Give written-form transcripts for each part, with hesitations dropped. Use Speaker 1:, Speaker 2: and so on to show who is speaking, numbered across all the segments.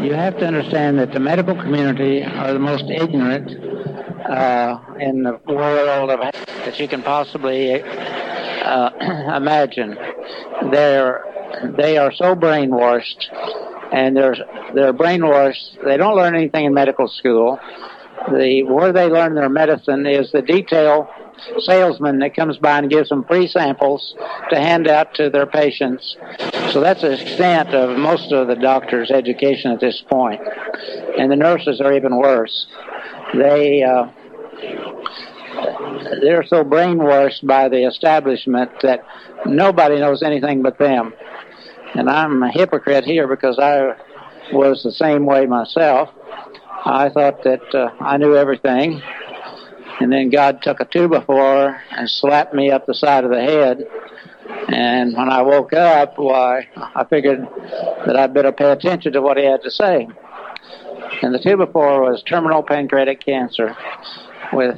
Speaker 1: You have to understand that the medical community are the most ignorant in the world that you can possibly imagine. They are so brainwashed, and they're brainwashed. They don't learn anything in medical school. Where they learn their medicine is the detail salesman that comes by and gives them free samples to hand out to their patients. So that's the extent of most of the doctors' education at this point. And the nurses are even worse. They're so brainwashed by the establishment that nobody knows anything but them. And I'm a hypocrite here because I was the same way myself. I thought that I knew everything. And then God took a 2x4 and slapped me up the side of the head. And when I woke up, I figured that I'd better pay attention to what he had to say. And the 2x4 was terminal pancreatic cancer. With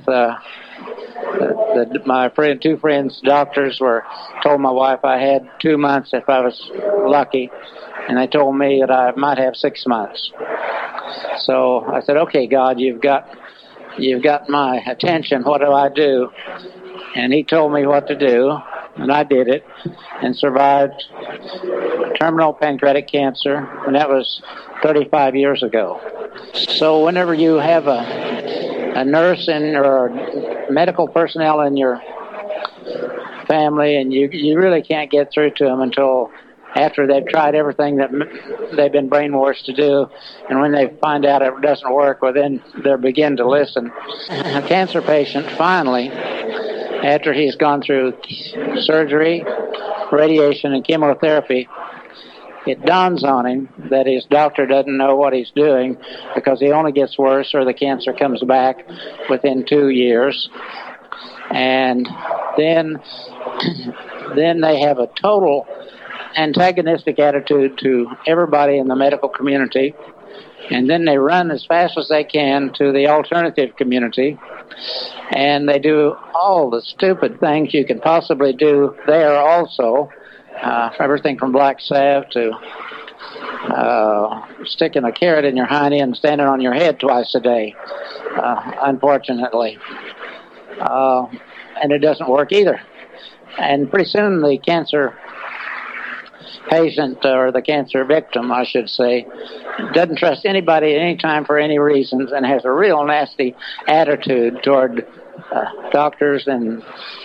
Speaker 1: my two friends, doctors, told my wife I had 2 months if I was lucky, and they told me that I might have 6 months. So I said, "Okay, God, you've got my attention. What do I do?" And he told me what to do, and I did it, and survived terminal pancreatic cancer, and that was 35 years ago. So whenever you have a nurse or medical personnel in your family, and you really can't get through to them until after they've tried everything that they've been brainwashed to do, and when they find out it doesn't work, well, then they'll begin to listen. A cancer patient, finally, after he's gone through surgery, radiation, and chemotherapy, it dawns on him that his doctor doesn't know what he's doing because he only gets worse or the cancer comes back within 2 years. And then they have a total antagonistic attitude to everybody in the medical community, and then they run as fast as they can to the alternative community, and they do all the stupid things you can possibly do there also, everything from black salve to sticking a carrot in your hiney and standing on your head twice a day, unfortunately. And it doesn't work either. And pretty soon the cancer patient, or the cancer victim, I should say, doesn't trust anybody at any time for any reasons and has a real nasty attitude toward doctors and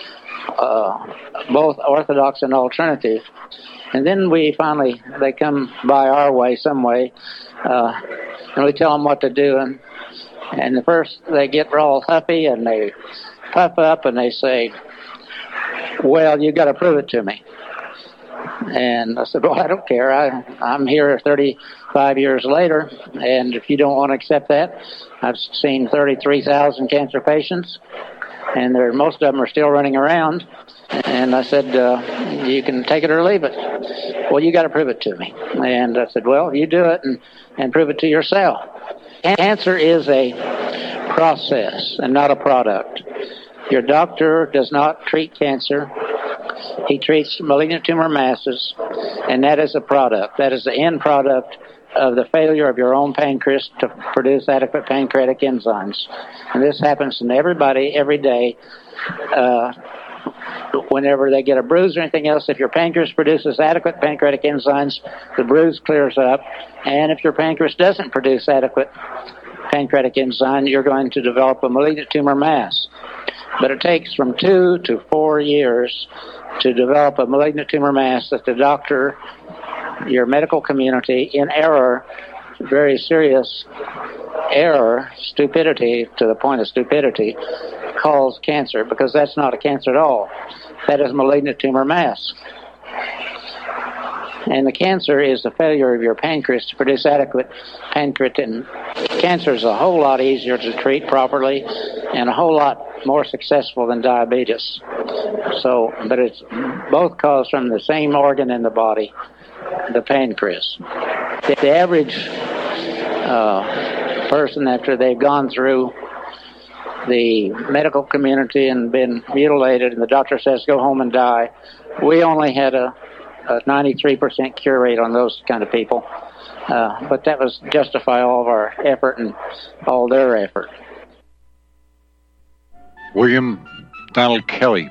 Speaker 1: both orthodox and alternative. And then they come by our way some way, and we tell them what to do. And the first, they get all huffy and they puff up and they say, "Well, you got to prove it to me." And I said, "Well, I don't care. I'm here 35 years later, and if you don't want to accept that, I've seen 33,000 cancer patients, and most of them are still running around." And I said, "You can take it or leave it." "Well, you got to prove it to me." And I said, "Well, you do it and prove it to yourself." Cancer is a process and not a product. Your doctor does not treat cancer. He treats malignant tumor masses, and that is a product. That is the end product of the failure of your own pancreas to produce adequate pancreatic enzymes. And this happens to everybody every day. Whenever they get a bruise or anything else, if your pancreas produces adequate pancreatic enzymes, the bruise clears up. And if your pancreas doesn't produce adequate pancreatic enzyme, you're going to develop a malignant tumor mass. But it takes from 2 to 4 years to develop a malignant tumor mass that the doctor, your medical community, in error, very serious error, stupidity to the point of stupidity, calls cancer, because that's not a cancer at all. That is malignant tumor mass. And the cancer is the failure of your pancreas to produce adequate pancreatin. Cancer is a whole lot easier to treat properly and a whole lot more successful than diabetes. But it's both caused from the same organ in the body, the pancreas. The average person, after they've gone through the medical community and been mutilated and the doctor says go home and die, we only had a 93% cure rate on those kind of people. But that was justify all of our effort and all their effort.
Speaker 2: William Donald Kelly,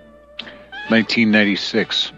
Speaker 2: 1996.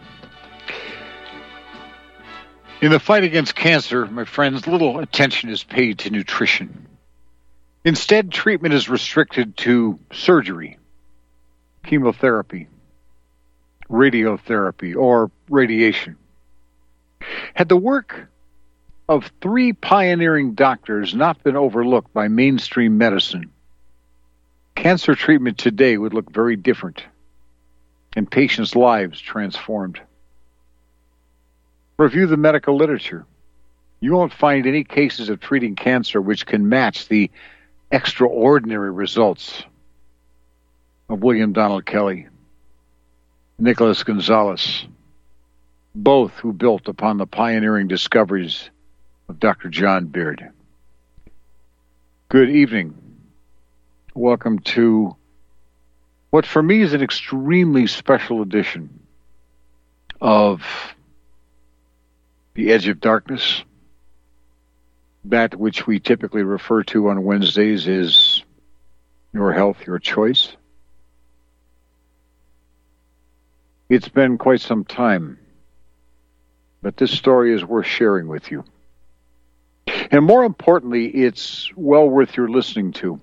Speaker 2: In the fight against cancer, my friends, little attention is paid to nutrition. Instead, treatment is restricted to surgery, chemotherapy, radiotherapy, or radiation. Had the work of 3 pioneering doctors not been overlooked by mainstream medicine, cancer treatment today would look very different and patients' lives transformed. Review the medical literature. You won't find any cases of treating cancer which can match the extraordinary results of William Donald Kelly, Nicholas Gonzalez, both who built upon the pioneering discoveries of Dr. John Beard. Good evening. Welcome to what for me is an extremely special edition of The Edge of Darkness. That which we typically refer to on Wednesdays is Your Health, Your Choice. It's been quite some time, but this story is worth sharing with you. And more importantly, it's well worth your listening to.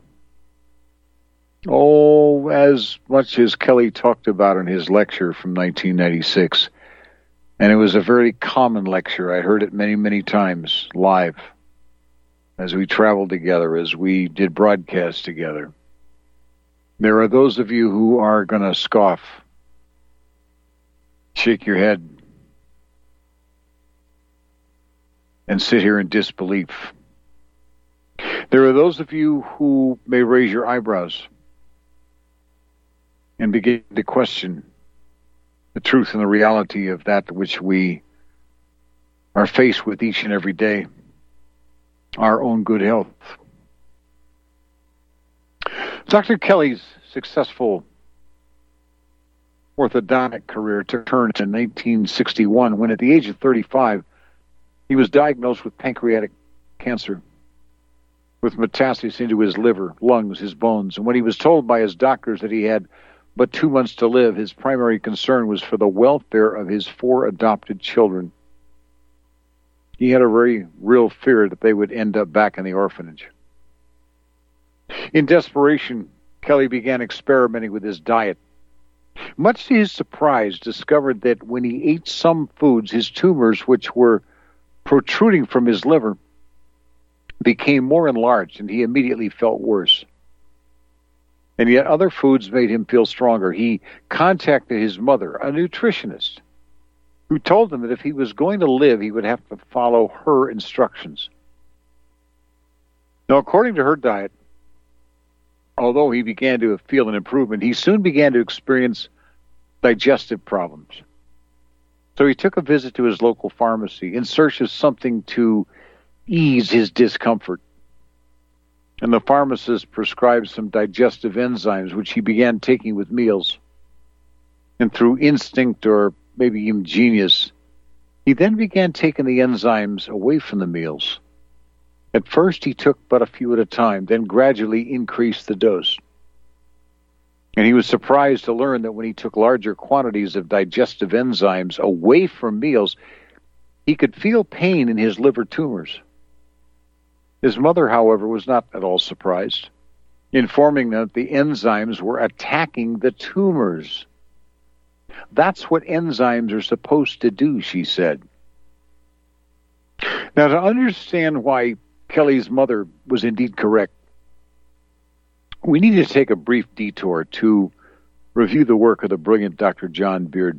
Speaker 2: Oh, as much as Kelly talked about in his lecture from 1996. And it was a very common lecture. I heard it many, many times live as we traveled together, as we did broadcasts together. There are those of you who are going to scoff, shake your head, and sit here in disbelief. There are those of you who may raise your eyebrows and begin to question the truth and the reality of that which we are faced with each and every day, our own good health. Dr. Kelly's successful orthodontic career took a turn in 1961 when, at the age of 35, he was diagnosed with pancreatic cancer, with metastases into his liver, lungs, his bones. And when he was told by his doctors that he had but 2 months to live, his primary concern was for the welfare of his 4 adopted children. He had a very real fear that they would end up back in the orphanage. In desperation, Kelly began experimenting with his diet. Much to his surprise, discovered that when he ate some foods, his tumors, which were protruding from his liver, became more enlarged, and he immediately felt worse. And yet other foods made him feel stronger. He contacted his mother, a nutritionist, who told him that if he was going to live, he would have to follow her instructions. Now, according to her diet, although he began to feel an improvement, he soon began to experience digestive problems. So he took a visit to his local pharmacy in search of something to ease his discomfort. And the pharmacist prescribed some digestive enzymes, which he began taking with meals. And through instinct, or maybe even genius, he then began taking the enzymes away from the meals. At first, he took but a few at a time, then gradually increased the dose. And he was surprised to learn that when he took larger quantities of digestive enzymes away from meals, he could feel pain in his liver tumors. His mother, however, was not at all surprised, informing them that the enzymes were attacking the tumors. That's what enzymes are supposed to do, she said. Now, to understand why Kelly's mother was indeed correct, we need to take a brief detour to review the work of the brilliant Dr. John Beard.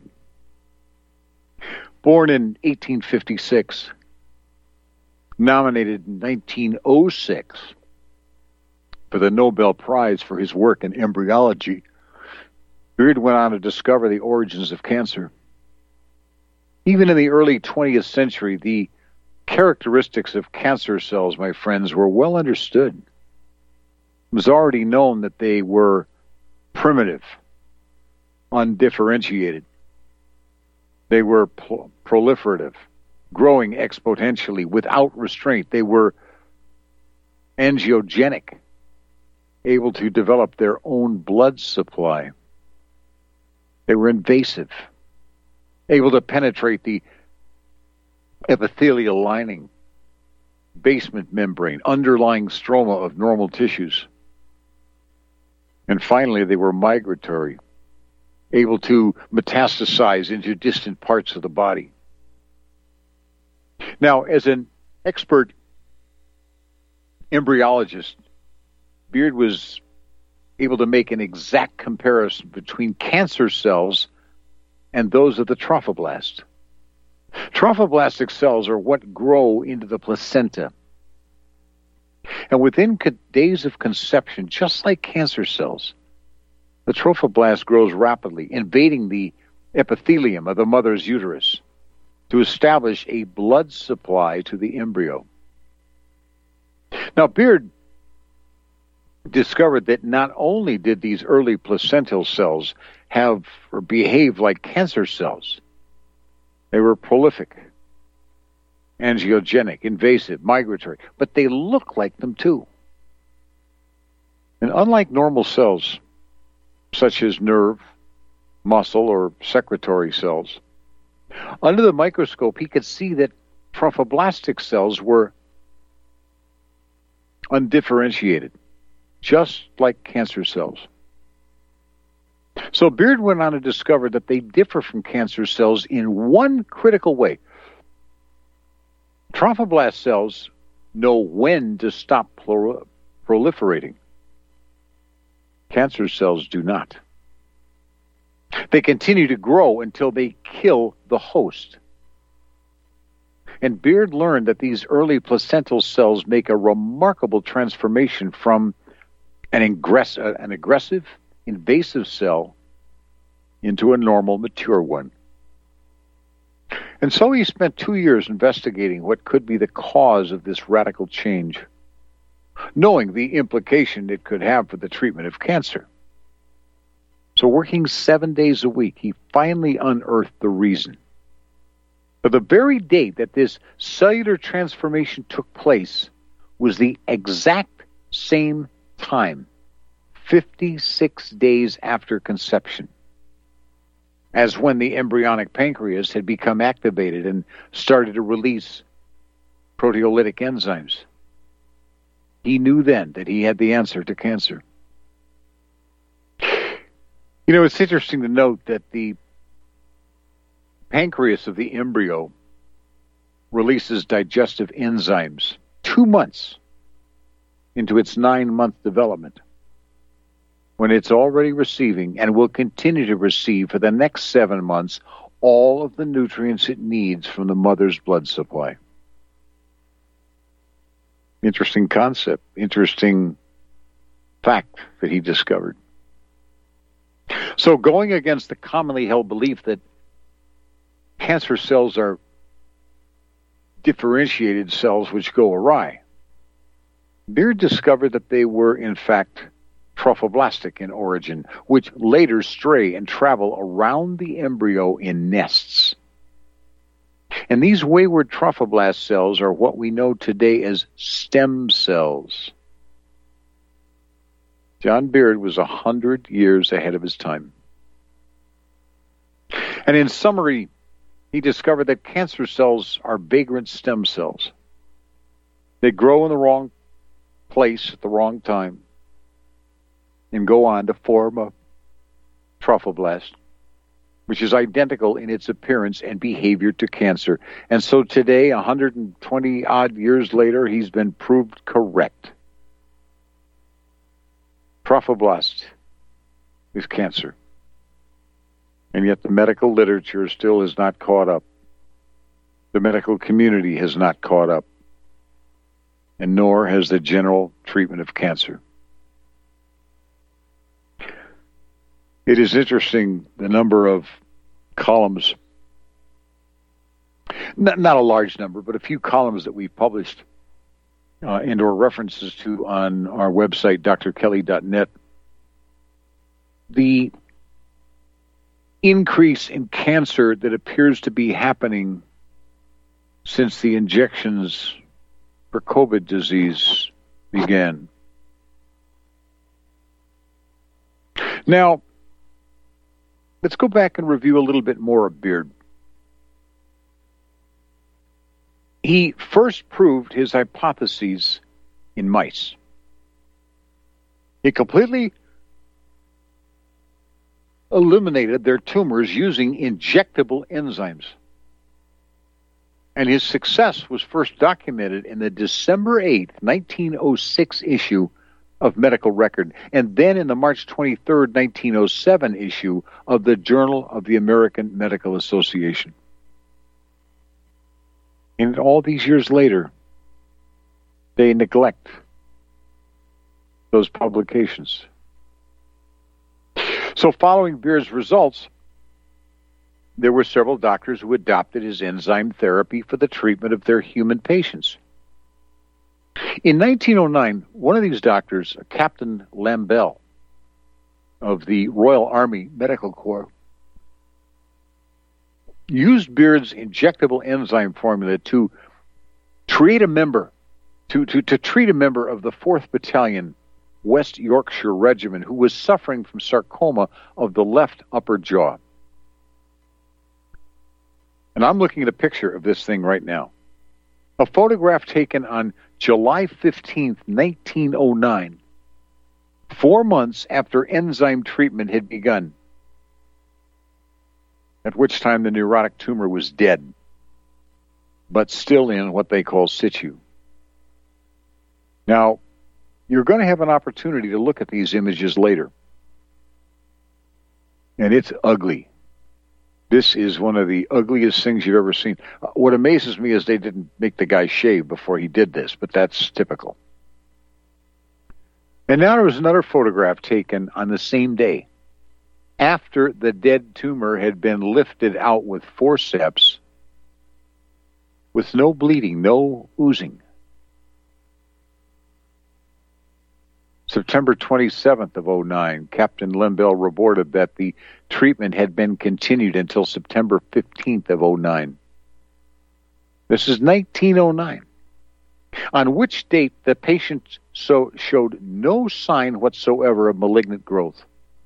Speaker 2: Born in 1856, nominated in 1906 for the Nobel Prize for his work in embryology, Beard went on to discover the origins of cancer. Even in the early 20th century, the characteristics of cancer cells, my friends, were well understood. It was already known that they were primitive, undifferentiated. They were proliferative, growing exponentially without restraint. They were angiogenic, able to develop their own blood supply. They were invasive, able to penetrate the epithelial lining, basement membrane, underlying stroma of normal tissues. And finally, they were migratory, able to metastasize into distant parts of the body. Now, as an expert embryologist, Beard was able to make an exact comparison between cancer cells and those of the trophoblast. Trophoblastic cells are what grow into the placenta. And within days of conception, just like cancer cells, the trophoblast grows rapidly, invading the epithelium of the mother's uterus to establish a blood supply to the embryo. Now, Beard discovered that not only did these early placental cells have or behave like cancer cells, they were prolific, angiogenic, invasive, migratory, but they look like them too. And unlike normal cells, such as nerve, muscle, or secretory cells, under the microscope he could see that trophoblastic cells were undifferentiated, just like cancer cells. So Beard went on to discover that they differ from cancer cells in one critical way. Trophoblast cells know when to stop proliferating. Cancer cells do not. They continue to grow until they kill the host. And Beard learned that these early placental cells make a remarkable transformation from an aggressive, invasive cell into a normal, mature one. And so he spent 2 years investigating what could be the cause of this radical change, knowing the implication it could have for the treatment of cancer. So working 7 days a week, he finally unearthed the reason. But the very date that this cellular transformation took place was the exact same time, 56 days after conception, as when the embryonic pancreas had become activated and started to release proteolytic enzymes. He knew then that he had the answer to cancer. You know, it's interesting to note that the pancreas of the embryo releases digestive enzymes 2 months into its 9-month development, when it's already receiving and will continue to receive for the next 7 months all of the nutrients it needs from the mother's blood supply. Interesting concept, interesting fact that he discovered. So going against the commonly held belief that cancer cells are differentiated cells which go awry, Beard discovered that they were, in fact, trophoblastic in origin, which later stray and travel around the embryo in nests. And these wayward trophoblast cells are what we know today as stem cells. John Beard was 100 years ahead of his time. And in summary, he discovered that cancer cells are vagrant stem cells. They grow in the wrong place at the wrong time and go on to form a trophoblast, which is identical in its appearance and behavior to cancer. And so today, 120-odd years later, he's been proved correct. Trophoblast is cancer. And yet the medical literature still has not caught up. The medical community has not caught up. And nor has the general treatment of cancer. It is interesting the number of columns, not a large number, but a few columns that we've published and or references to on our website, drkelly.net. The increase in cancer that appears to be happening since the injections for COVID disease began. Now, let's go back and review a little bit more of Beard. He first proved his hypotheses in mice. He completely eliminated their tumors using injectable enzymes. And his success was first documented in the December 8th, 1906 issue of Medical Record, and then in the March 23rd, 1907 issue of the Journal of the American Medical Association. And all these years later, they neglect those publications. So following Beard's results, there were several doctors who adopted his enzyme therapy for the treatment of their human patients. In 1909, one of these doctors, Captain Lambell of the Royal Army Medical Corps, used Beard's injectable enzyme formula to treat a member of the 4th Battalion, West Yorkshire Regiment, who was suffering from sarcoma of the left upper jaw. And I'm looking at a picture of this thing right now. A photograph taken on July 15th, 1909, 4 months after enzyme treatment had begun, at which time the neurotic tumor was dead, but still in what they call situ. Now, you're going to have an opportunity to look at these images later. And it's ugly. This is one of the ugliest things you've ever seen. What amazes me is they didn't make the guy shave before he did this, but that's typical. And now there was another photograph taken on the same day, after the dead tumor had been lifted out with forceps, with no bleeding, no oozing. September 27th of 09, Captain Lambell reported that the treatment had been continued until September 15th of 09. This is 1909, on which date the patient showed no sign whatsoever of malignant growth.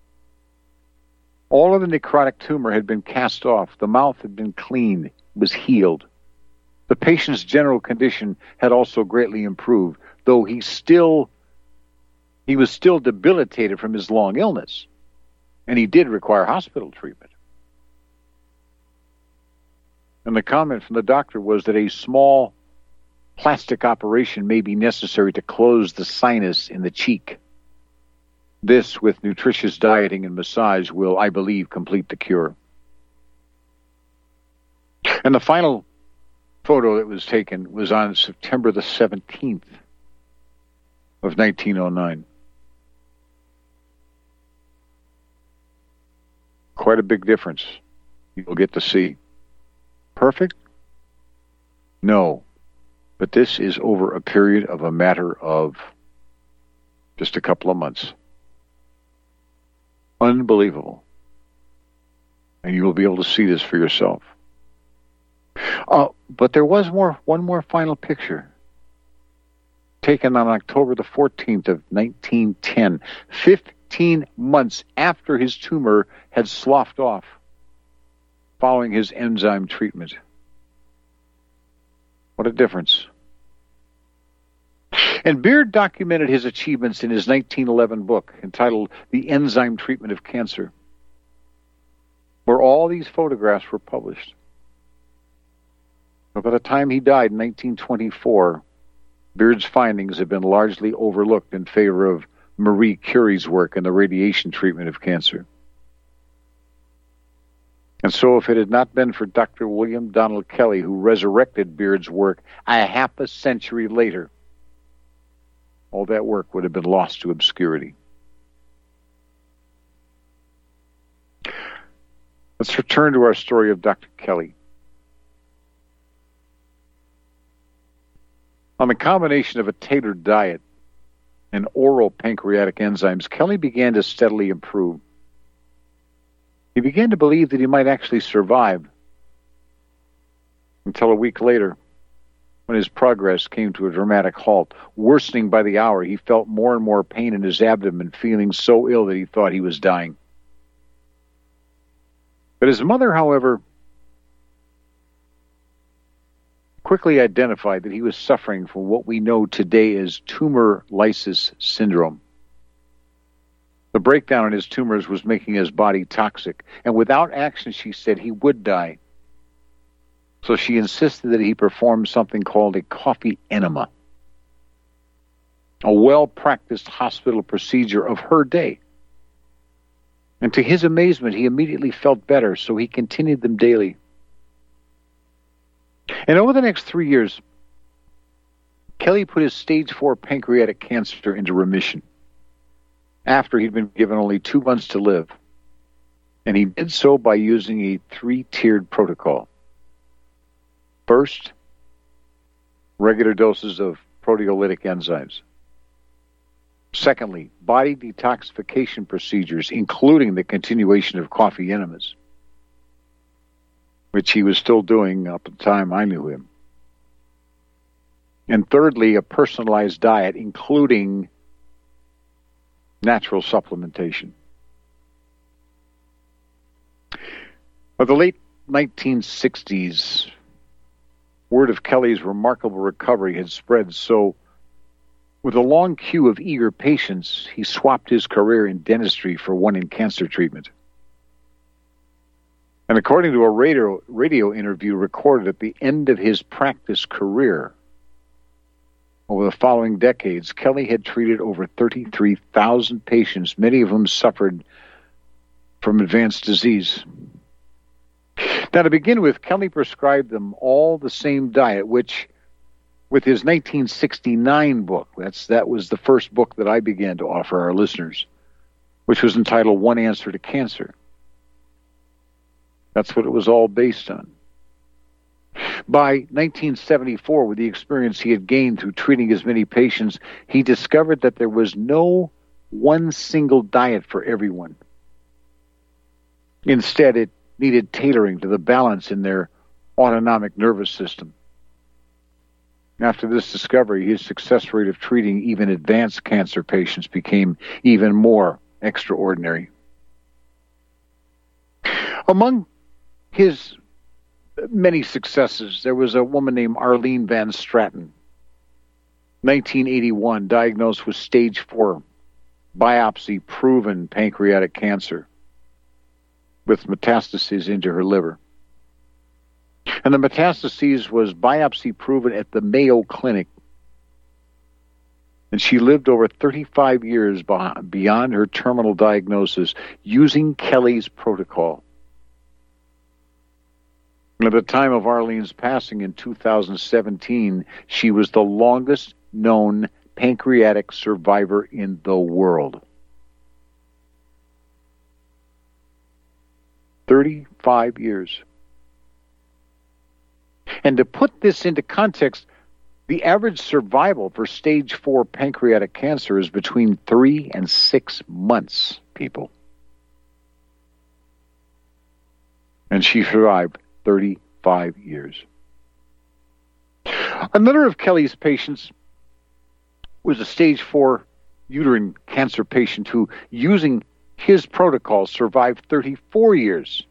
Speaker 2: All of the necrotic tumor had been cast off. The mouth had been cleaned, was healed. The patient's general condition had also greatly improved, though he was still debilitated from his long illness, and he did require hospital treatment. And the comment from the doctor was that a small plastic operation may be necessary to close the sinus in the cheek. This, with nutritious dieting and massage, will, I believe, complete the cure. And the final photo that was taken was on September the 17th of 1909. Quite a big difference you'll get to see. Perfect? No. But this is over a period of a matter of just a couple of months. Unbelievable. And you will be able to see this for yourself. But there was one more final picture taken on October the 14th of 1910, 15 months after his tumor had sloughed off following his enzyme treatment. What a difference. And Beard documented his achievements in his 1911 book entitled The Enzyme Treatment of Cancer, where all these photographs were published. But by the time he died in 1924, Beard's findings have been largely overlooked in favor of Marie Curie's work in the radiation treatment of cancer. And so if it had not been for Dr. William Donald Kelly, who resurrected Beard's work a half a century later, all that work would have been lost to obscurity. Let's return to our story of Dr. Kelly. On the combination of a tailored diet and oral pancreatic enzymes, Kelly began to steadily improve. He began to believe that he might actually survive, until a week later, when his progress came to a dramatic halt. Worsening by the hour, he felt more and more pain in his abdomen, feeling so ill that he thought he was dying. But his mother, however, quickly identified that he was suffering from what we know today as tumor lysis syndrome. The breakdown in his tumors was making his body toxic, and without action, she said, he would die. So she insisted that he perform something called a coffee enema, a well-practiced hospital procedure of her day. And to his amazement, he immediately felt better, so he continued them daily. And over the next 3 years, Kelly put his stage 4 pancreatic cancer into remission after he'd been given only 2 months to live. And he did so by using a 3-tiered protocol. First, regular doses of proteolytic enzymes. Secondly, body detoxification procedures, including the continuation of coffee enemas, which he was still doing up at the time I knew him. And thirdly, a personalized diet, including natural supplementation. By the late 1960s, word of Kelly's remarkable recovery had spread, so with a long queue of eager patients, he swapped his career in dentistry for one in cancer treatment. And according to a radio interview recorded at the end of his practice career, over the following decades, Kelly had treated over 33,000 patients, many of whom suffered from advanced disease. Now, to begin with, Kelly prescribed them all the same diet, which, with his 1969 book, that was the first book that I began to offer our listeners, which was entitled One Answer to Cancer. That's what it was all based on. By 1974, with the experience he had gained through treating as many patients, he discovered that there was no one single diet for everyone. Instead, it needed tailoring to the balance in their autonomic nervous system. After this discovery, his success rate of treating even advanced cancer patients became even more extraordinary. Among his many successes, there was a woman named Arlene Van Straten, 1981, diagnosed with stage 4 biopsy-proven pancreatic cancer with metastases into her liver. And the metastases was biopsy-proven at the Mayo Clinic. And she lived over 35 years beyond her terminal diagnosis using Kelly's protocol. And at the time of Arlene's passing in 2017, she was the longest known pancreatic survivor in the world. 35 years. And to put this into context, the average survival for stage 4 pancreatic cancer is between 3 and 6 months, people. And she survived 35 years. Another of Kelly's patients was a stage 4 uterine cancer patient who, using his protocol, survived 34 years,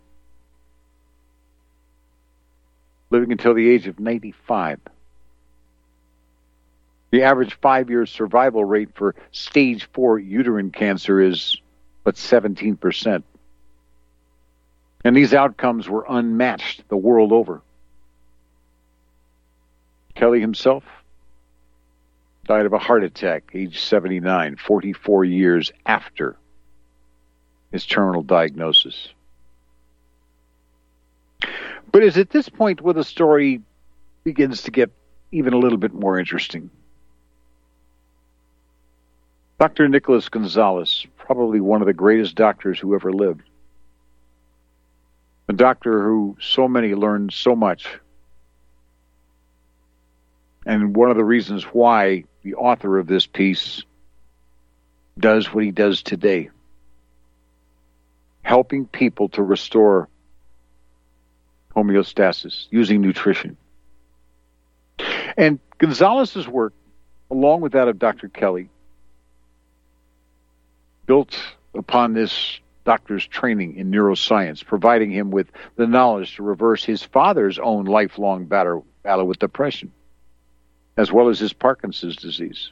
Speaker 2: living until the age of 95. The average 5-year survival rate for stage 4 uterine cancer is but 17%. And these outcomes were unmatched the world over. Kelly himself died of a heart attack, age 79, 44 years after his terminal diagnosis. But it's at this point where the story begins to get even a little bit more interesting. Dr. Nicholas Gonzalez, probably one of the greatest doctors who ever lived. A doctor who so many learned so much. And one of the reasons why the author of this piece does what he does today. Helping people to restore homeostasis using nutrition. And Gonzalez's work, along with that of Dr. Kelly, built upon this doctor's training in neuroscience, providing him with the knowledge to reverse his father's own lifelong battle with depression, as well as his Parkinson's disease.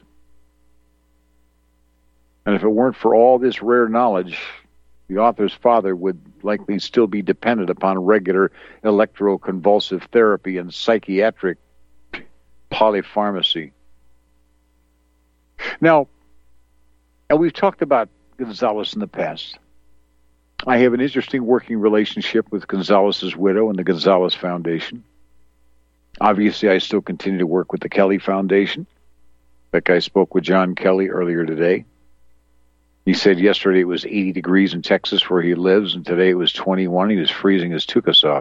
Speaker 2: And if it weren't for all this rare knowledge, the author's father would likely still be dependent upon regular electroconvulsive therapy and psychiatric polypharmacy. Now, and we've talked about Gonzalez in the past. I have an interesting working relationship with Gonzalez's widow and the Gonzalez Foundation. Obviously, I still continue to work with the Kelly Foundation. In fact, I spoke with John Kelly earlier today. He said yesterday it was 80 degrees in Texas where he lives, and today it was 21. He was freezing his tuchus off.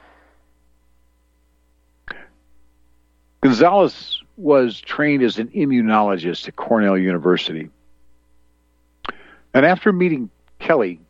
Speaker 2: Gonzalez was trained as an immunologist at Cornell University. And after meeting Kelly,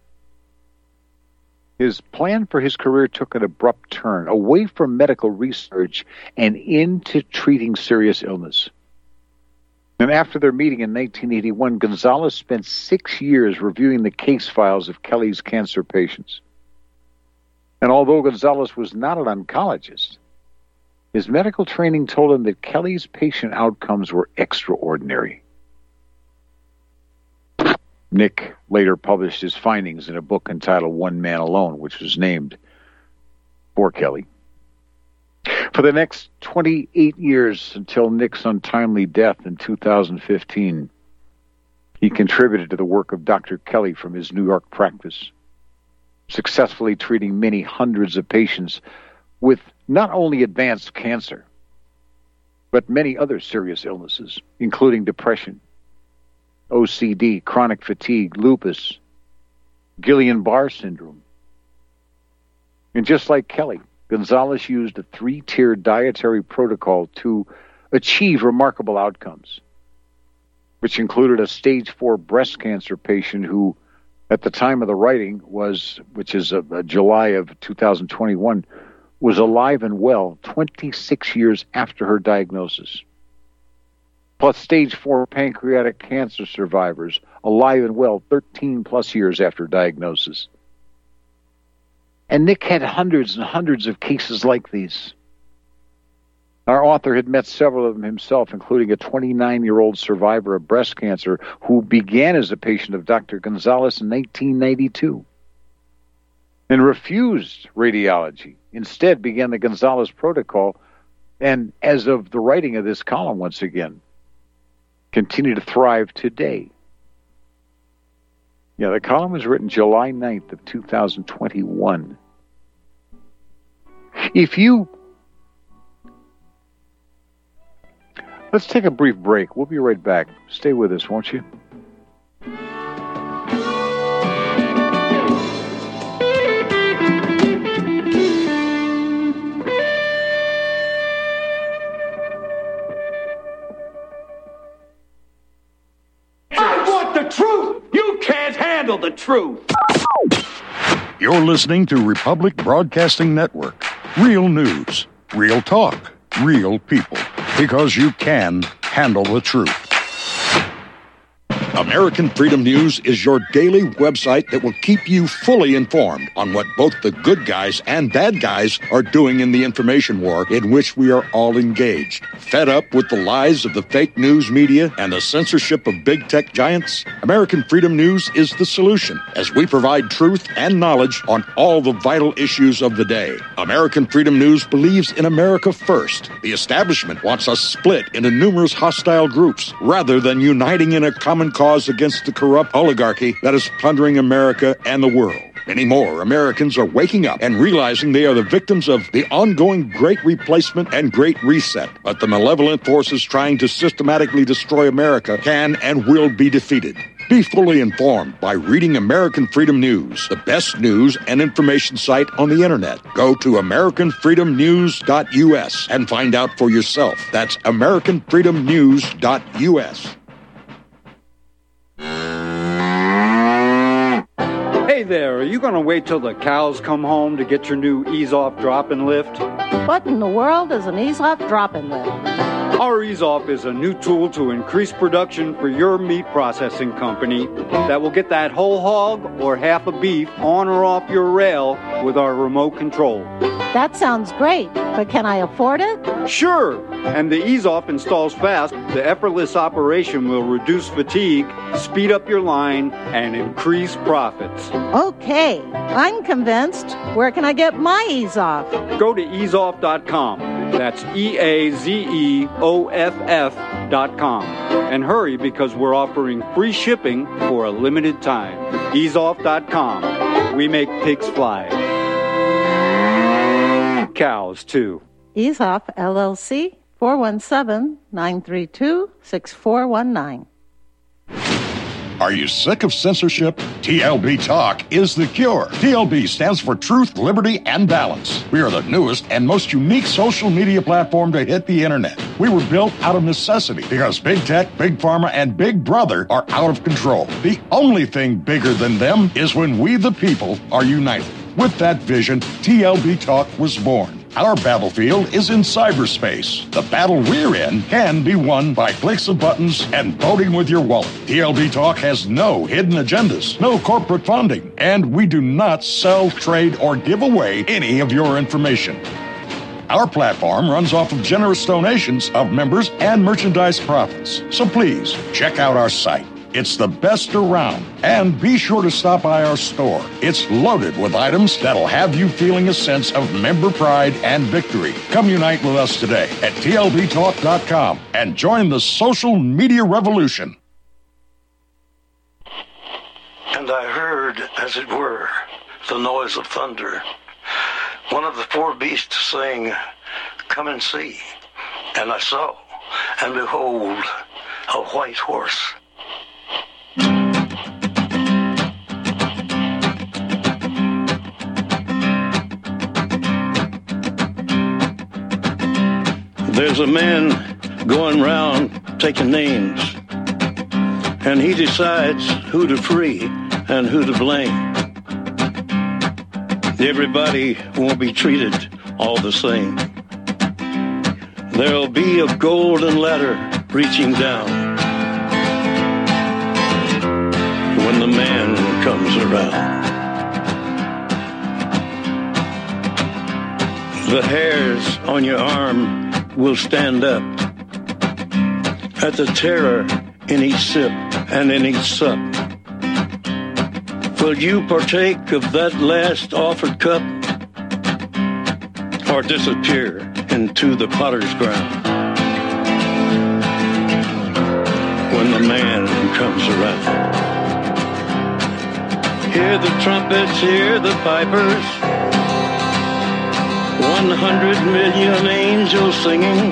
Speaker 2: his plan for his career took an abrupt turn away from medical research and into treating serious illness. And after their meeting in 1981, Gonzalez spent 6 years reviewing the case files of Kelly's cancer patients. And although Gonzalez was not an oncologist, his medical training told him that Kelly's patient outcomes were extraordinary. Nick later published his findings in a book entitled One Man Alone, which was named for Kelly. For the next 28 years until Nick's untimely death in 2015, he contributed to the work of Dr. Kelly from his New York practice, successfully treating many hundreds of patients with not only advanced cancer, but many other serious illnesses, including depression, OCD, chronic fatigue, lupus, Guillain-Barré syndrome. And just like Kelly, Gonzalez used a 3-tiered dietary protocol to achieve remarkable outcomes, which included a stage 4 breast cancer patient who, at the time of the writing, which is July of 2021, was alive and well 26 years after her diagnosis. Plus stage 4 pancreatic cancer survivors, alive and well 13 plus years after diagnosis. And Nick had hundreds and hundreds of cases like these. Our author had met several of them himself, including a 29-year-old survivor of breast cancer who began as a patient of Dr. Gonzalez in 1992 and refused radiology. Instead, began the Gonzalez protocol, and as of the writing of this column once again, continue to thrive today. Yeah, the column was written July 9th of 2021. Let's take a brief break. We'll be right back. Stay with us, won't you?
Speaker 3: The truth.
Speaker 4: You're listening to Republic Broadcasting Network. Real news, real talk, real people. Because you can handle the truth. American Freedom News is your daily website that will keep you fully informed on what both the good guys and bad guys are doing in the information war in which we are all engaged. Fed up with the lies of the fake news media and the censorship of big tech giants? American Freedom News is the solution, as we provide truth and knowledge on all the vital issues of the day. American Freedom News believes in America first. The establishment wants us split into numerous hostile groups rather than uniting in a common cause against the corrupt oligarchy that is plundering America and the world. Many more Americans are waking up and realizing they are the victims of the ongoing Great Replacement and Great Reset. But the malevolent forces trying to systematically destroy America can and will be defeated. Be fully informed by reading American Freedom News, the best news and information site on the internet. Go to AmericanFreedomNews.us and find out for yourself. That's AmericanFreedomNews.us.
Speaker 3: Hey there, are you going to wait till the cows come home to get your new ease-off drop-and lift?
Speaker 5: What in the world is an ease-off drop-and lift?
Speaker 3: Our EaseOff is a new tool to increase production for your meat processing company that will get that whole hog or half a beef on or off your rail with our remote control.
Speaker 5: That sounds great, but can I afford it?
Speaker 3: Sure, and the EaseOff installs fast. The effortless operation will reduce fatigue, speed up your line, and increase profits.
Speaker 5: Okay, I'm convinced. Where can I get my EaseOff?
Speaker 3: Go to easeoff.com. That's EAZEOFF.com. And hurry, because we're offering free shipping for a limited time. easeoff.com. We make pigs fly. Cows, too.
Speaker 5: EaseOff, LLC, 417-932-6419.
Speaker 4: Are you sick of censorship? TLB Talk is the cure. TLB stands for Truth, Liberty, and Balance. We are the newest and most unique social media platform to hit the internet. We were built out of necessity because Big Tech, Big Pharma, and Big Brother are out of control. The only thing bigger than them is when we, the people, are united. With that vision, TLB Talk was born. Our battlefield is in cyberspace. The battle we're in can be won by clicks of buttons and voting with your wallet. TLB Talk has no hidden agendas, no corporate funding, and we do not sell, trade, or give away any of your information. Our platform runs off of generous donations of members and merchandise profits. So please, check out our site. It's the best around. And be sure to stop by our store. It's loaded with items that'll have you feeling a sense of member pride and victory. Come unite with us today at TLBTalk.com and join the social media revolution.
Speaker 6: And I heard, as it were, the noise of thunder. One of the four beasts saying, "Come and see." And I saw, and behold, a white horse. There's a man going round taking names, and he decides who to free and who to blame. Everybody won't be treated all the same. There'll be a golden ladder reaching down when the man comes around. The hairs on your arm will stand up at the terror in each sip and in each sup. Will you partake of that last offered cup, or disappear into the potter's ground when the man comes around? Hear the trumpets, hear the pipers, 100 million angels singing.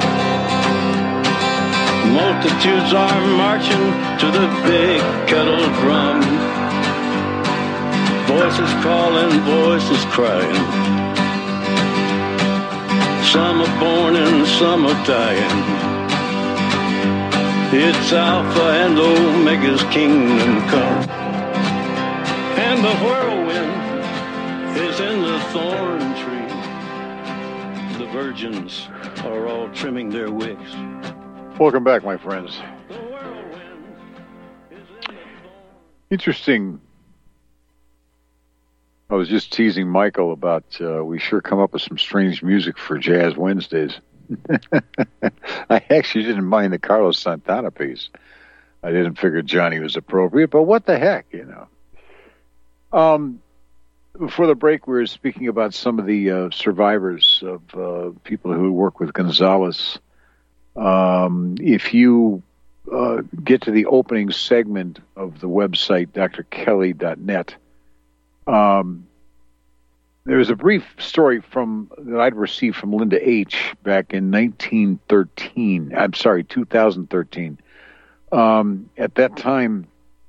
Speaker 6: Multitudes are marching to the big kettle drum. Voices calling, voices crying. Some are born and some are dying. It's Alpha and Omega's kingdom come. And the whirlwind is in the thorn tree. The virgins are all trimming their wicks.
Speaker 2: Welcome back, my friends. Interesting. I was just teasing Michael about we sure come up with some strange music for Jazz Wednesdays. I actually didn't mind the Carlos Santana piece. I didn't figure Johnny was appropriate, but what the heck, you know. Before the break, we were speaking about some of the survivors of people who work with Gonzalez. If you get to the opening segment of the website, drkelly.net, there was a brief story that I'd received from Linda H. back in 2013. At that time,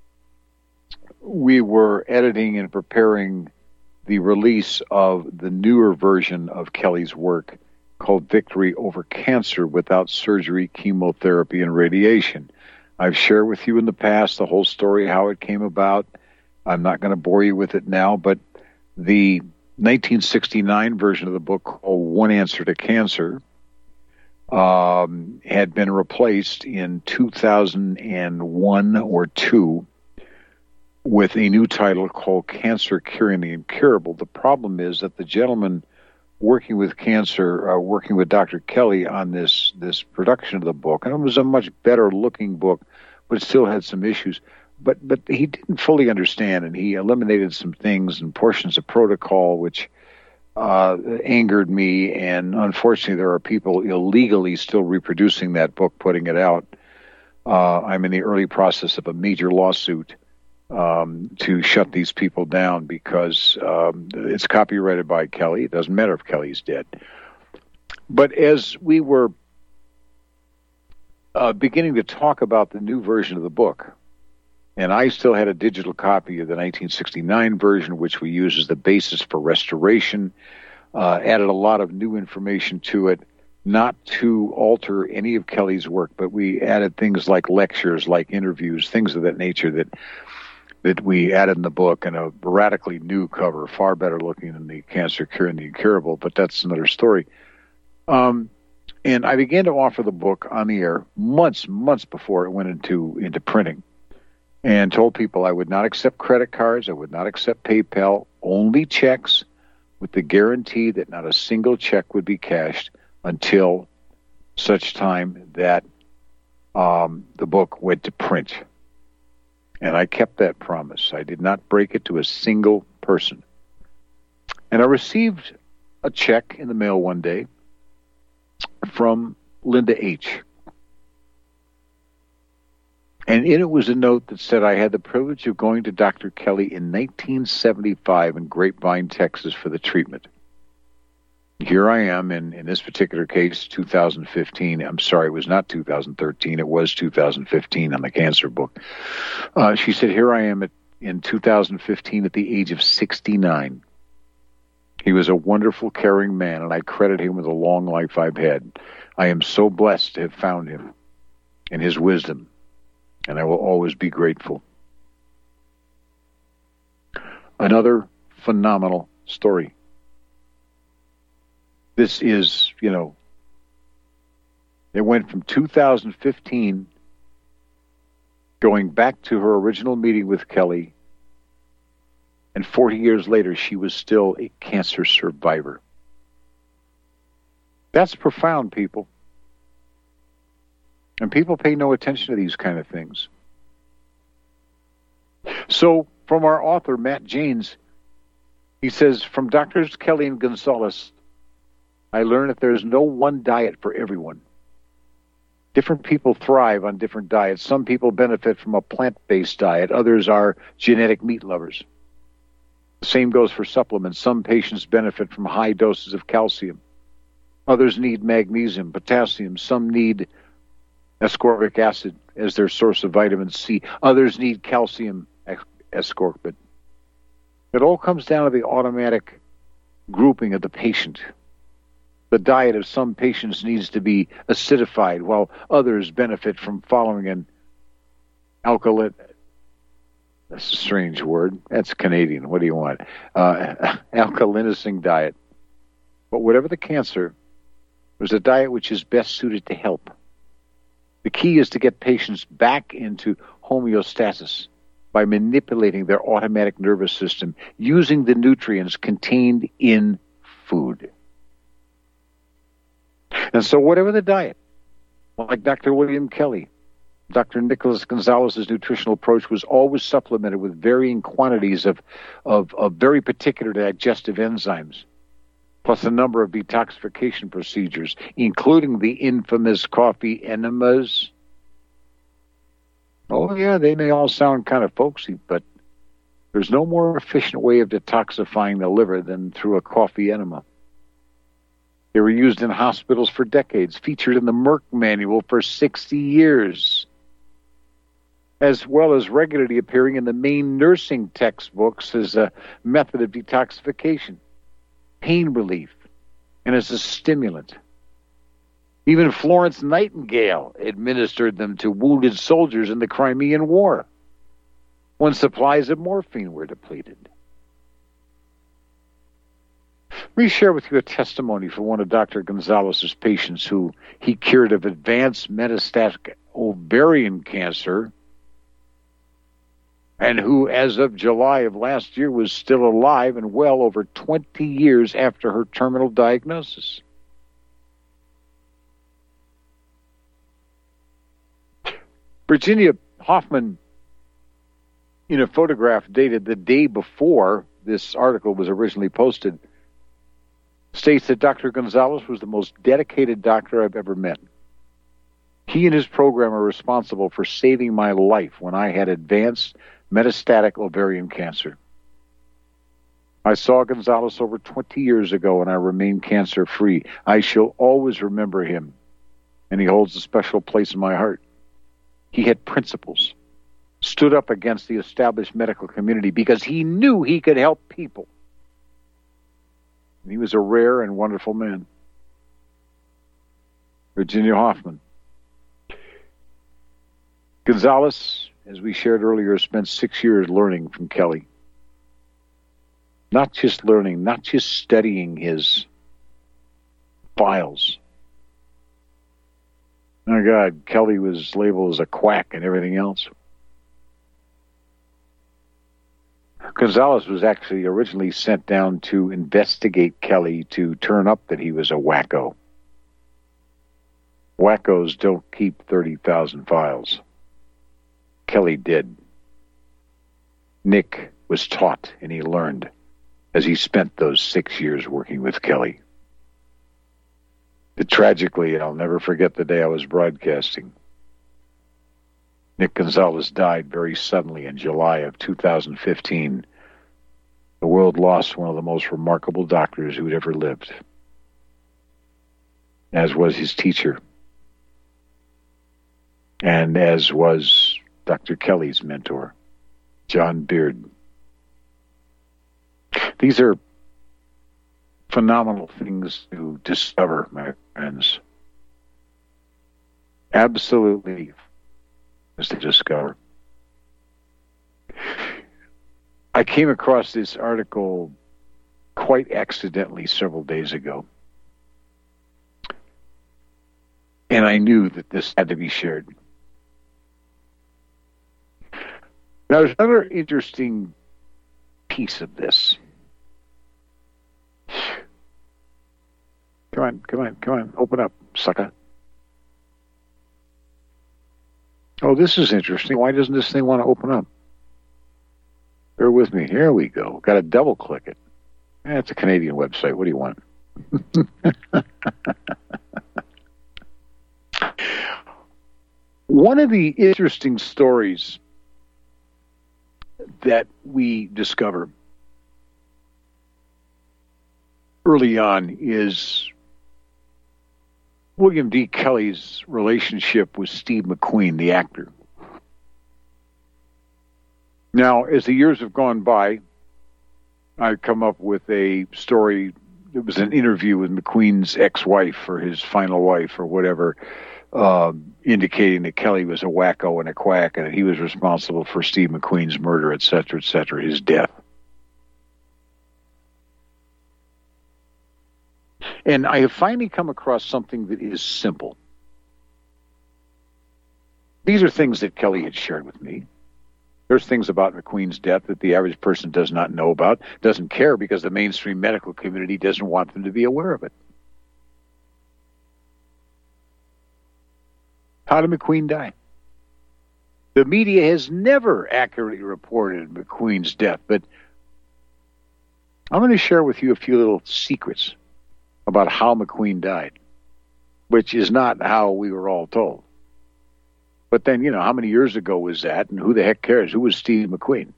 Speaker 2: we were editing and preparing the release of the newer version of Kelly's work called Victory Over Cancer Without Surgery, Chemotherapy, and Radiation. I've shared with you in the past the whole story, how it came about. I'm not going to bore you with it now, but the 1969 version of the book called One Answer to Cancer had been replaced in 2001 or 2 with a new title called Cancer Curing the Incurable. The problem is that the gentleman working with cancer, working with Dr. Kelly on this production of the book, and it was a much better looking book, but still had some issues. But he didn't fully understand, and he eliminated some things and portions of protocol, which angered me. And unfortunately, there are people illegally still reproducing that book, putting it out. I'm in the early process of a major lawsuit to shut these people down because it's copyrighted by Kelly. It doesn't matter if Kelly's dead. But as we were beginning to talk about the new version of the book, and I still had a digital copy of the 1969 version, which we use as the basis for restoration, added a lot of new information to it, not to alter any of Kelly's work, but we added things like lectures, like interviews, things of that nature that we added in the book, and a radically new cover, far better looking than the Cancer Curing the Incurable, but that's another story. And I began to offer the book on the air months before it went into printing, and told people I would not accept credit cards, I would not accept PayPal, only checks, with the guarantee that not a single check would be cashed until such time that the book went to print. And I kept that promise. I did not break it to a single person. And I received a check in the mail one day from Linda H. And in it was a note that said I had the privilege of going to Dr. Kelly in 1975 in Grapevine, Texas for the treatment. Here I am in this particular case, 2015. I'm sorry, it was not 2013. It was 2015 on the cancer book. She said, here I am in 2015 at the age of 69. He was a wonderful, caring man, and I credit him with a long life I've had. I am so blessed to have found him and his wisdom, and I will always be grateful. Another phenomenal story. This is, it went from 2015, going back to her original meeting with Kelly, and 40 years later, she was still a cancer survivor. That's profound, people. And people pay no attention to these kind of things. So, from our author, Matt Janes, he says, from Drs. Kelly and Gonzalez, I learned that there is no one diet for everyone. Different people thrive on different diets. Some people benefit from a plant-based diet. Others are genetic meat lovers. The same goes for supplements. Some patients benefit from high doses of calcium. Others need magnesium, potassium. Some need ascorbic acid as their source of vitamin C. Others need calcium ascorbate. It all comes down to the automatic grouping of the patient. The diet of some patients needs to be acidified, while others benefit from following an alkaline. That's a strange word. That's Canadian. What do you want? Alkalinizing diet. But whatever the cancer, there's a diet which is best suited to help. The key is to get patients back into homeostasis by manipulating their automatic nervous system using the nutrients contained in food. And so whatever the diet, like Dr. William Kelly, Dr. Nicholas Gonzalez's nutritional approach was always supplemented with varying quantities of very particular digestive enzymes, plus a number of detoxification procedures, including the infamous coffee enemas. Oh, yeah, they may all sound kind of folksy, but there's no more efficient way of detoxifying the liver than through a coffee enema. They were used in hospitals for decades, featured in the Merck manual for 60 years, as well as regularly appearing in the main nursing textbooks as a method of detoxification, pain relief, and as a stimulant. Even Florence Nightingale administered them to wounded soldiers in the Crimean War, when supplies of morphine were depleted. Let me share with you a testimony from one of Dr. Gonzalez's patients who he cured of advanced metastatic ovarian cancer and who, as of July of last year, was still alive and well over 20 years after her terminal diagnosis. Virginia Hoffman, in a photograph dated the day before this article was originally posted, states that Dr. Gonzalez was the most dedicated doctor I've ever met. He and his program are responsible for saving my life when I had advanced metastatic ovarian cancer. I saw Gonzalez over 20 years ago and I remain cancer-free. I shall always remember him, and he holds a special place in my heart. He had principles, stood up against the established medical community because he knew he could help people. He was a rare and wonderful man. Virginia Hoffman. Gonzalez, as we shared earlier, spent 6 years learning from Kelly. Not just learning, not just studying his files. Oh, God, Kelly was labeled as a quack and everything else. Gonzalez was actually originally sent down to investigate Kelly to turn up that he was a wacko. Wackos don't keep 30,000 files. Kelly did. Nick was taught and he learned as he spent those 6 years working with Kelly. But tragically, I'll never forget the day I was broadcasting. Nick Gonzalez died very suddenly in July of 2015. The world lost one of the most remarkable doctors who'd ever lived, as was his teacher, and as was Dr. Kelly's mentor, John Beard. These are phenomenal things to discover, my friends. Absolutely to discover. I came across this article quite accidentally several days ago, and I knew that this had to be shared. Now, there's another interesting piece of this. Come on, open up, sucker. Oh, this is interesting. Why doesn't this thing want to open up? Bear with me. Here we go. Got to double click it. It's a Canadian website. What do you want? One of the interesting stories that we discover early on is William D. Kelly's relationship with Steve McQueen, the actor. Now, as the years have gone by, I've come up with a story. It was an interview with McQueen's ex-wife or his final wife or whatever, indicating that Kelly was a wacko and a quack and that he was responsible for Steve McQueen's murder, et cetera, his death. And I have finally come across something that is simple. These are things that Kelly had shared with me. There's things about McQueen's death that the average person does not know about, doesn't care because the mainstream medical community doesn't want them to be aware of it. How did McQueen die? The media has never accurately reported McQueen's death, but I'm going to share with you a few little secrets about how McQueen died, which is not how we were all told. But then, how many years ago was that, and who the heck cares? Who was Steve McQueen?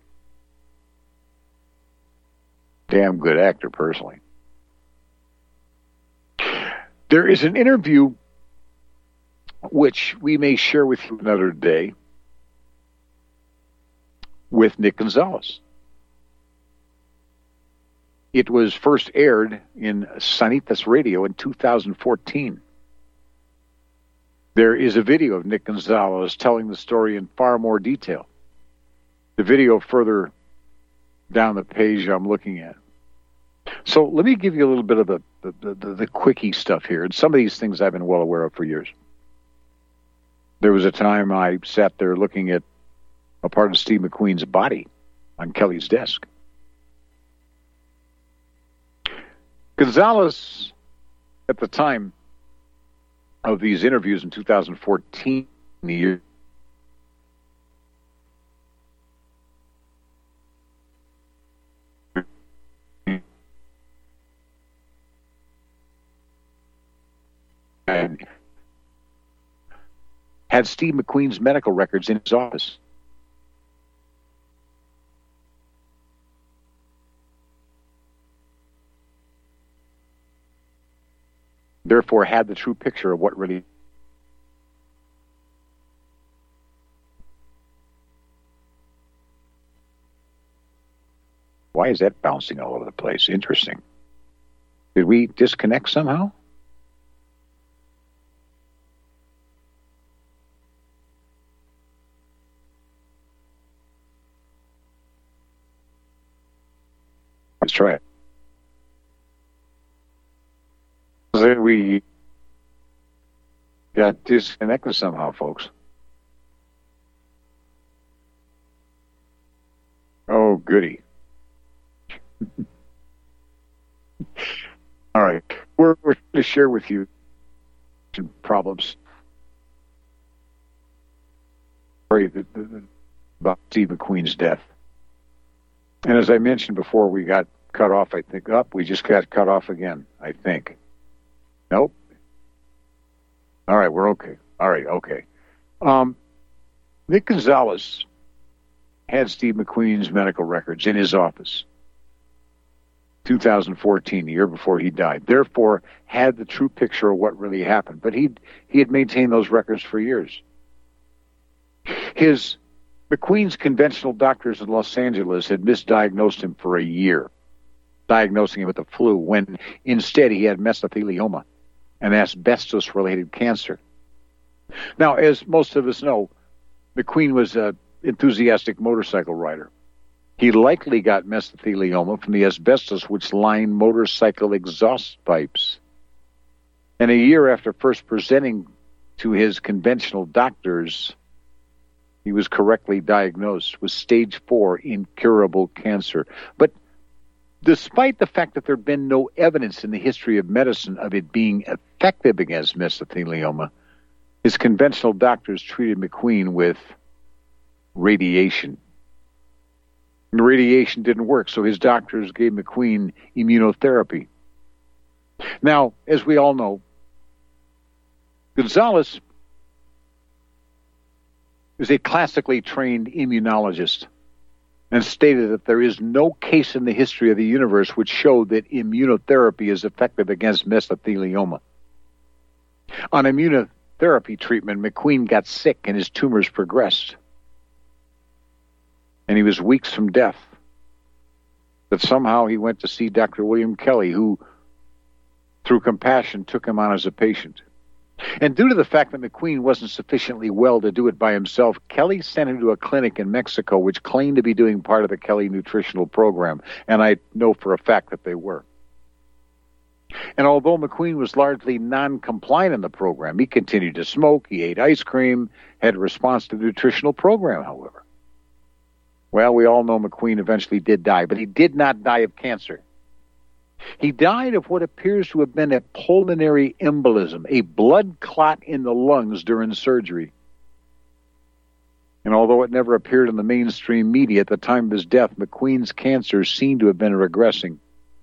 Speaker 2: Damn good actor, personally. There is an interview which we may share with you another day with Nick Gonzalez. It was first aired in Sanitas Radio in 2014. There is a video of Nick Gonzalez telling the story in far more detail. The video further down the page I'm looking at. So let me give you a little bit of the quickie stuff here. And some of these things I've been well aware of for years. There was a time I sat there looking at a part of Steve McQueen's body on Kelly's desk. Gonzalez, at the time of these interviews in 2014, the year had Steve McQueen's medical records in his office. Therefore, had the true picture of what really. Why is that bouncing all over the place? Interesting. Did we disconnect somehow? Let's try it. We got disconnected somehow, folks. Oh, goody. All right. We're going to share with you some problems about Steve McQueen's death. And as I mentioned before, we got cut off, I think. We just got cut off again, I think. Nope. All right, we're okay. All right, okay. Nick Gonzalez had Steve McQueen's medical records in his office. 2014, the year before he died. Therefore, had the true picture of what really happened. But he had maintained those records for years. McQueen's conventional doctors in Los Angeles had misdiagnosed him for a year, diagnosing him with the flu, when instead he had mesothelioma, an asbestos-related cancer. Now, as most of us know, McQueen was an enthusiastic motorcycle rider. He likely got mesothelioma from the asbestos which lined motorcycle exhaust pipes. And a year after first presenting to his conventional doctors, he was correctly diagnosed with stage 4 incurable cancer. But despite the fact that there had been no evidence in the history of medicine of it being effective against mesothelioma, his conventional doctors treated McQueen with radiation. And the radiation didn't work, so his doctors gave McQueen immunotherapy. Now, as we all know, Gonzalez is a classically trained immunologist and stated that there is no case in the history of the universe which showed that immunotherapy is effective against mesothelioma. On immunotherapy treatment, McQueen got sick and his tumors progressed. And he was weeks from death. But somehow he went to see Dr. William Kelly, who, through compassion, took him on as a patient. And due to the fact that McQueen wasn't sufficiently well to do it by himself, Kelly sent him to a clinic in Mexico which claimed to be doing part of the Kelly nutritional program. And I know for a fact that they were. And although McQueen was largely non-compliant in the program, he continued to smoke, he ate ice cream, had a response to the nutritional program, however. Well, we all know McQueen eventually did die, but he did not die of cancer. He died of what appears to have been a pulmonary embolism, a blood clot in the lungs during surgery. And although it never appeared in the mainstream media at the time of his death, McQueen's cancer seemed to have been regressing.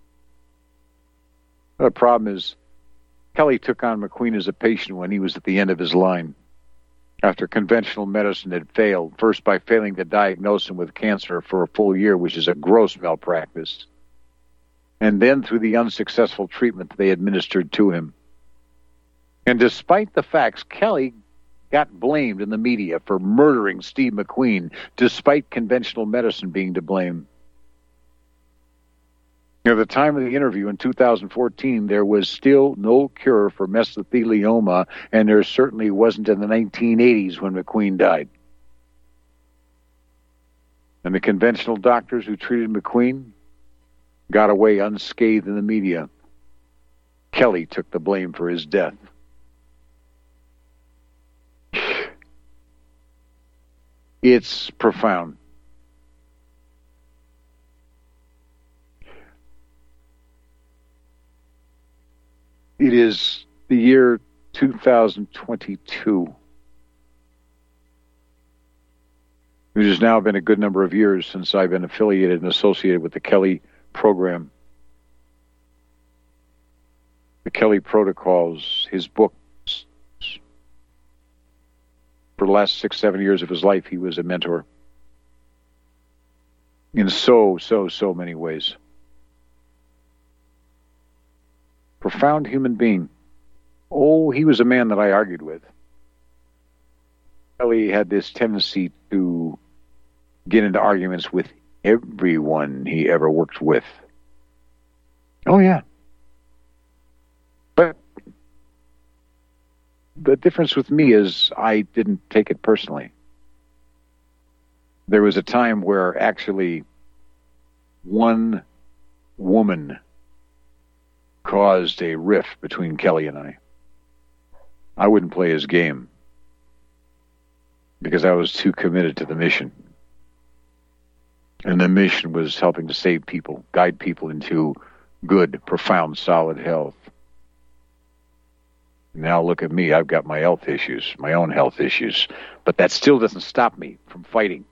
Speaker 2: The problem is, Kelly took on McQueen as a patient when he was at the end of his line, after conventional medicine had failed, first by failing to diagnose him with cancer for a full year, which is a gross malpractice, and then through the unsuccessful treatment they administered to him. And despite the facts, Kelly got blamed in the media for murdering Steve McQueen, despite conventional medicine being to blame. At the time of the interview in 2014, there was still no cure for mesothelioma, and there certainly wasn't in the 1980s when McQueen died. And the conventional doctors who treated McQueen got away unscathed in the media. Kelly took the blame for his death. It's profound. It is the year 2022. It has now been a good number of years since I've been affiliated and associated with the Kelly program. The Kelly Protocols, his books. For the last 6-7 years of his life, he was a mentor. In so many ways. Profound human being. Oh, he was a man that I argued with. Kelly had this tendency to get into arguments with everyone he ever worked with. Oh, yeah. But the difference with me is I didn't take it personally. There was a time where actually one woman caused a rift between Kelly and I. I wouldn't play his game because I was too committed to the mission. And the mission was helping to save people, guide people into good, profound, solid health. Now look at me, I've got my health issues, my own health issues, but that still doesn't stop me from fighting.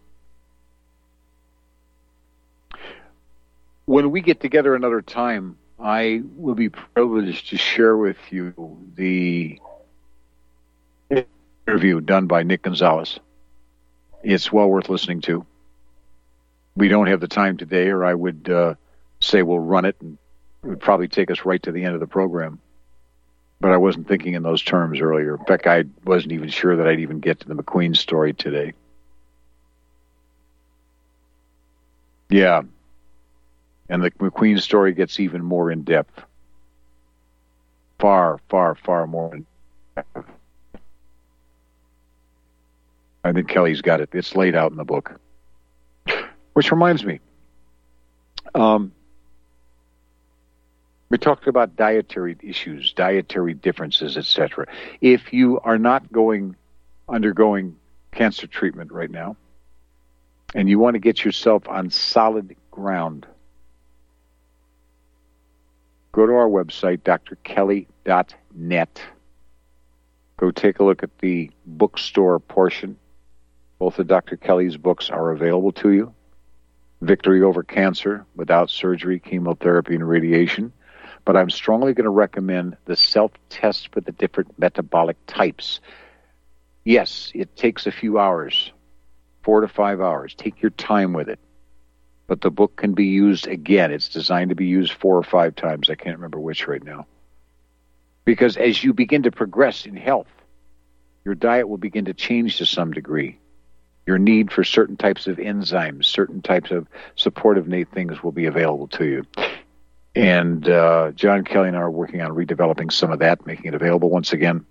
Speaker 2: When we get together another time, I will be privileged to share with you the interview done by Nick Gonzalez. It's well worth listening to. We don't have the time today, or I would say we'll run it, and it would probably take us right to the end of the program. But I wasn't thinking in those terms earlier. In fact, I wasn't even sure that I'd even get to the McQueen story today. Yeah. And the McQueen story gets even more in depth. Far more in depth. I think Kelly's got it. It's laid out in the book. Which reminds me, we talked about dietary issues, dietary differences, etc. If you are not undergoing cancer treatment right now, and you want to get yourself on solid ground, go to our website, drkelly.net. Go take a look at the bookstore portion. Both of Dr. Kelly's books are available to you. Victory Over Cancer, Without Surgery, Chemotherapy, and Radiation. But I'm strongly going to recommend the self-test for the different metabolic types. Yes, it takes a few hours, 4 to 5 hours. Take your time with it. But the book can be used again. It's designed to be used 4 or 5 times. I can't remember which right now. Because as you begin to progress in health, your diet will begin to change to some degree. Your need for certain types of enzymes, certain types of supportive things will be available to you. And John Kelly and I are working on redeveloping some of that, making it available once again.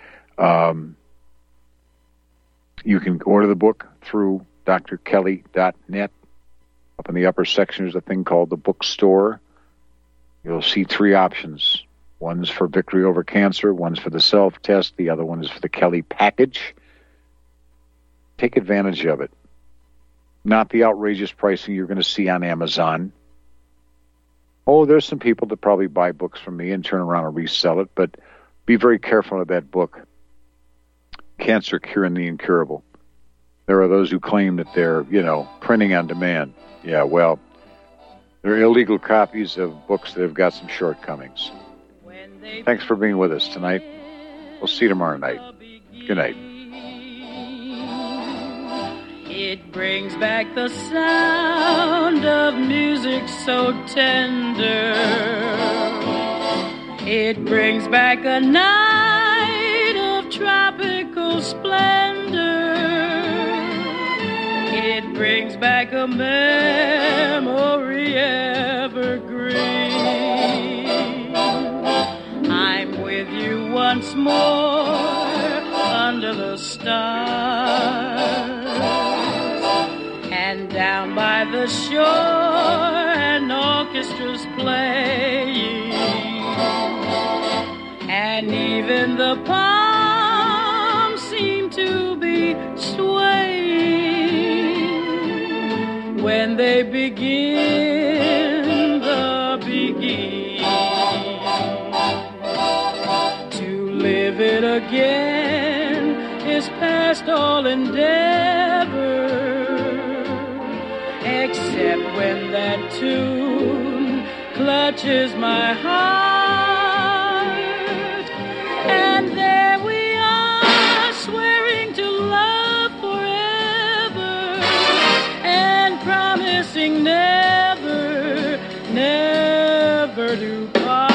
Speaker 2: You can order the book through drkelly.net. Up in the upper section, there's a thing called the bookstore. You'll see 3 options. One's for Victory Over Cancer, one's for the self-test, the other one is for the Kelly package. Take advantage of it. Not the outrageous pricing you're going to see on Amazon. Oh, there's some people that probably buy books from me and turn around and resell it, but be very careful of that book, Cancer Curing the Incurable. There are those who claim that they're, printing on demand. Yeah, well, they're illegal copies of books that have got some shortcomings. Thanks for being with us tonight. We'll see you tomorrow night. Good night.
Speaker 7: It brings back the sound of music so tender. It brings back a night of tropical splendor. It brings back a memory evergreen. I'm with you once more under the stars. And down by the shore, and orchestras playing, and even the palms seem to be swaying when they begin the beginning. To live it again is past all endeavor, except when that tune clutches my heart, and there we are, swearing to love forever, and promising never, never to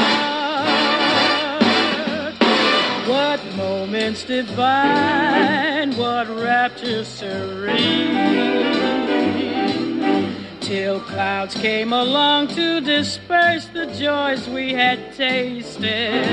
Speaker 7: part. What moments divine, what rapture serene, till clouds came along to disperse the joys we had tasted.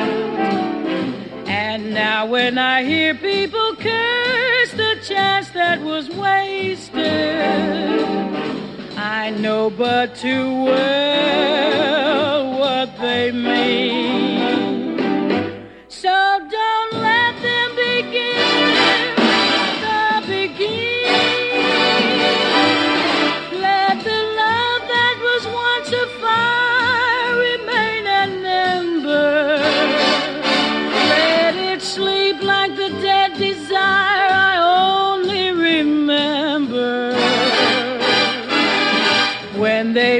Speaker 7: And now when I hear people curse the chance that was wasted, I know but too well what they mean. So don't let them begin the beginning. Let the love that was once a fire remain an ember. Let it sleep like the dead desire I only remember. When they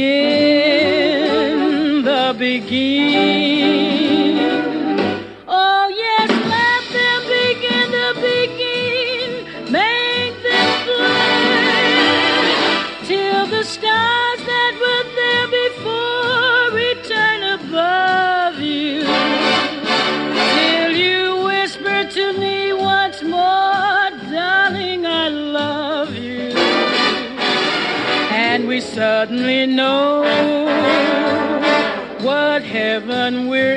Speaker 7: begin the beginning. Oh yes, let them begin to begin. Make them flame till the stars that were there before return above you. Till you whisper to me once more, darling, I love you. And we suddenly know what heaven we're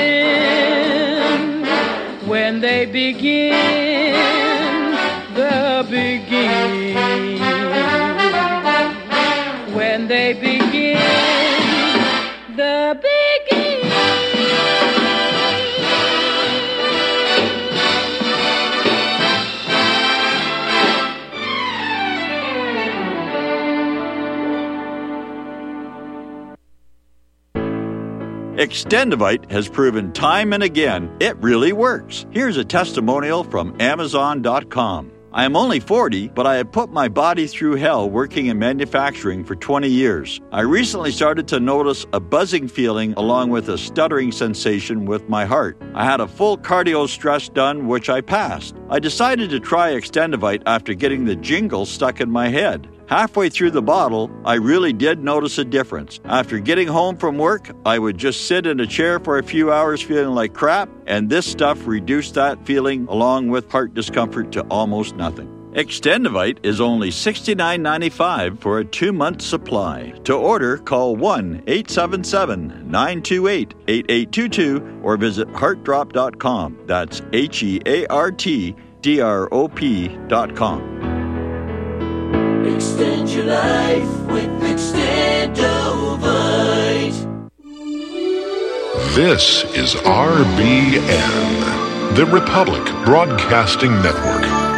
Speaker 7: in when they begin the beginning. When they begin the beginning.
Speaker 8: Extendivite has proven time and again it really works. Here's a testimonial from Amazon.com. I am only 40, but I have put my body through hell working in manufacturing for 20 years. I recently started to notice a buzzing feeling along with a stuttering sensation with my heart. I had a full cardio stress done, which I passed. I decided to try Extendivite after getting the jingle stuck in my head. Halfway through the bottle, I really did notice a difference. After getting home from work, I would just sit in a chair for a few hours feeling like crap, and this stuff reduced that feeling along with heart discomfort to almost nothing. Extendivite is only $69.95 for a 2-month supply. To order, call 1-877-928-8822 or visit heartdrop.com. That's HEARTDROP.com.
Speaker 9: Extend your life with Extendivite.
Speaker 10: This is RBN, the Republic Broadcasting Network.